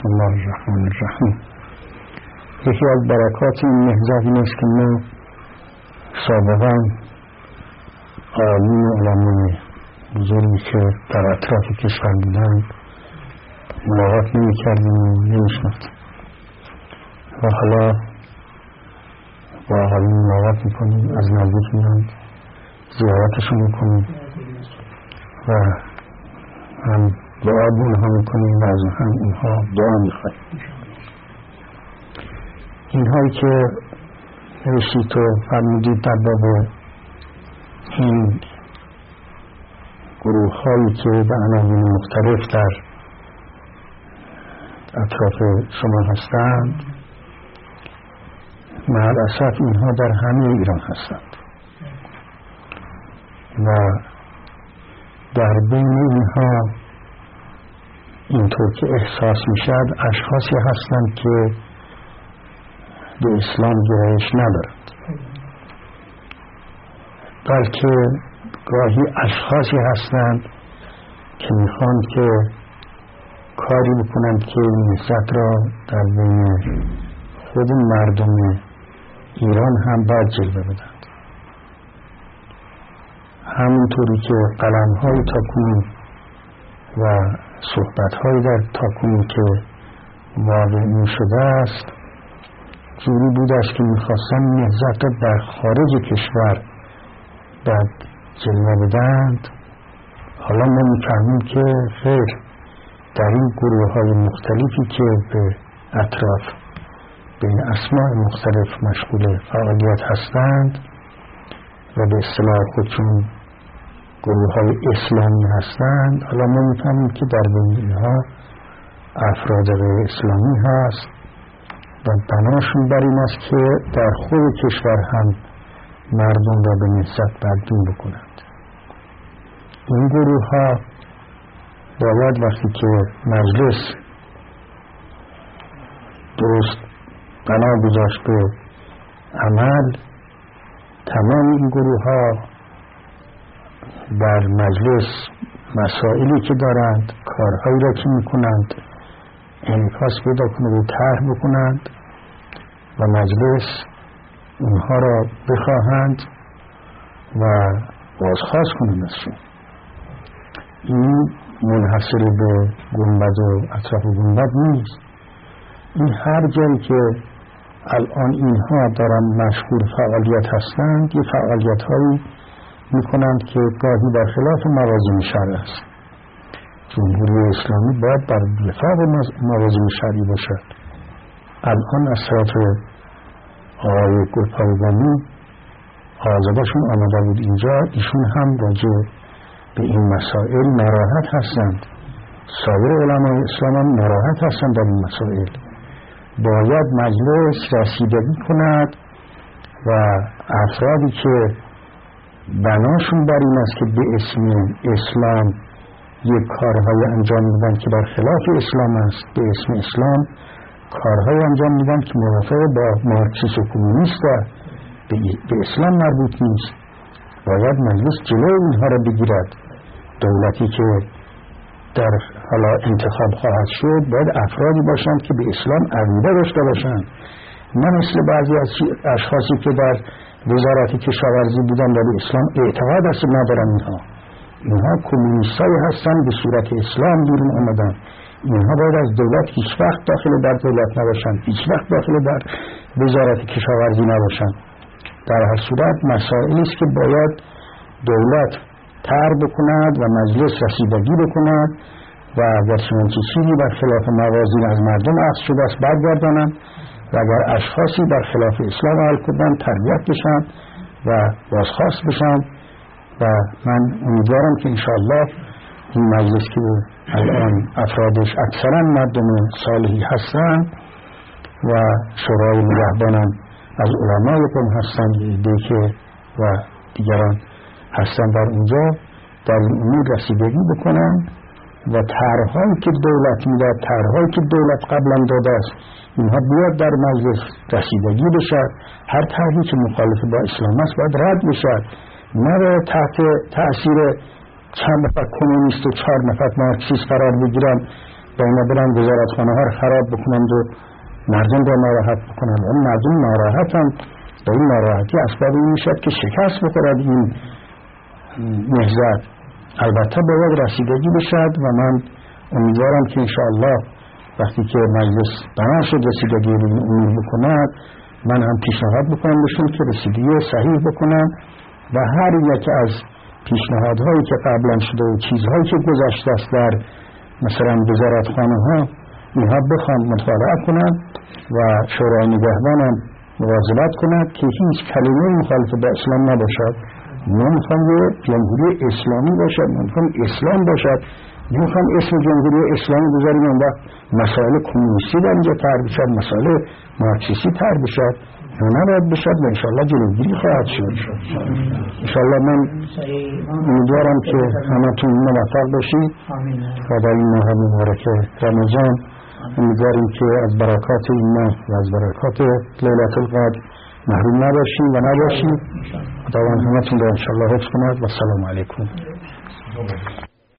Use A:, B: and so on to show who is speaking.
A: الله الرحمن الرحیم. یکی از برکات این نهضت این است که ما سابقا عالم علمای بزرگی که در اطراف کشور بودن ملاقات نمی کردیم و نمی شناختیم و حالا با آقایون ملاقات می کنیم، از نزدیک میان زیارتشون می کنیم و هم دعا به اونها می کنیم و از هم اونها دعا می خواهیم. اینهایی که نوشید و فرمودید در باب این گروه هایی که به عناوین مختلف در اطراف شما هستند، معلاسف اینها در همه ایران هستند و در بین اینها اینطور که احساس میشد اشخاصی هستند که به اسلام گرایش ندارند، بلکه گاهی اشخاصی هستند که میخوان که کاری بکنند که نهضت را در بین خود مردم ایران هم باید جلوه بدند. همونطوری که قلم‌های تاکنون و صحبت‌های در تاکنون که واقع می شده است جوری بود است که میخواستن نهضت را در خارج کشور بعد جلوه بدند. حالا ما میفهمیم که خیر، در این گروه های مختلفی که به اطراف به اسماء مختلف مشغول فعالیت هستند و به اصطلاح خودشون گروه های اسلامی هستند، حالا ما میفهمیم که در بین اینها افراد غیر اسلامی هست و بناشون بر این است که در خود کشور هم مردم را به نهضت بدبین بکنند. این گروه ها باید وقتی که مجلس درست بنا گذاشت به عمل، تمام این گروه ها در مجلس مسائلی که دارند، کارهایی را که میکنند انعکاس پیدا کنند و طرح بکنند و مجلس اونها را بخواهند و بازخواست کنند ازشون. این منحصر به گنبد و اطراف گنبد نیست. این هر جایی که الان اینها دارن مشغول فعالیت هستند یه فعالیت هایی میکنند که گاهی در خلاف موازین شرع است. جمهوری اسلامی باید بر وفاق موازین شرعی باشد. الان از طرف آقای گلپایگانی آزادشون آمده بود اینجا، ایشون هم راجع به این مسائل ناراحت هستند. سایر علمای اسلام هم ناراحت هستند در این مسائل. باید مجلس رسیدگی کند و افرادی که بناشون بر این است که به اسم اسلام یک کارهای انجام میدن که بر خلاف اسلام است، به اسم اسلام کارهای انجام میدن که موافق با مارکسیسم و کمونیست و به اسلام مربوط نیست، باید مجلس جلوی اینها را بگیرد. دولتی که در حالا انتخاب خواهد شد باید افرادی باشند که به اسلام عقیده داشته باشند، نه مثل بعضی از اشخاصی که در وزارت کشاورزی بودن و به اسلام اعتقاد اصلا ندارن. اینها کمونیستایی هستند به صورت اسلام بیرون آمدن. اینها باید از دولت هیچ وقت داخل در دولت نباشند، هیچ وقت داخل در وزارت کشاورزی نباشند. در هر صورت مسائلی است که باید دولت طرح بکند و مجلس رسیدگی بکند و در چنانچه چیزی بر خلاف موازین از مردم اخذ شده است برگردانند و اگر اشخاصی بر خلاف اسلام عمل کنند تربیت بشن و بازخواست بشن. و من امیدوارم که انشاءالله این مجلس که الان افرادش اکثرا مردم صالحی هستند و شورای نگهبانم از علمای قوم هستند دیگه و دیگران هستند در اونجا، در این امور رسیدگی بکنن و طرحهایی که دولت میداد، طرحهایی که دولت قبلا داده است، اینها بیاد در مجلس رسیدگی بشه. هر طرحی که مخالف با اسلام است باید رد بشه، نه تحت تأثیر چند نفر کمونیست و 4 نفر مارکسیست قرار بگیرن و اینا برن وزارتخانه ها رو خراب بکنند و مردم رو ناراحت بکنند. اون مردم ناراحتن و این ناراحتی اسباب این میشد که شکست بخورد این نهضت. البته باید رسیدگی بشد و من امیدوارم که انشاءالله وقتی که مجلس بنا شد رسیدگی امور بکند، من هم پیشنهاد بکنم بهشون که رسیدگی صحیح بکنن و هر یک از پیشنهادهایی که قبلا شده و چیزهایی که گذشته است در مثلا وزارتخانه ها اینها بخوان مطالعه کنند و شورای نگهبان هم مواظبت کند که هیچ کلمه مخالف با اسلام نباشد. نمیخوام یه جمهوری اسلامی باشد، نمیخوام اسلام باشد، نمیخوام اسم جمهوری اسلامی بذاریم اون وقت مسائل کمونیستی در اینجا طرح بشد، مسائل مارکسیستی طرح بشد. نباید بشد و انشاءالله جلوگیری خواهد شد. انشاءالله من امیدوارم که همتون موفق باشید و در این ماه مبارک رمضان امیدواریم که از برکات این ماه و از برکات لیلة القدر محروم نباشیم و نباشیم. خداوند همتون را انشاءالله حفظ کند و السلام علیکم.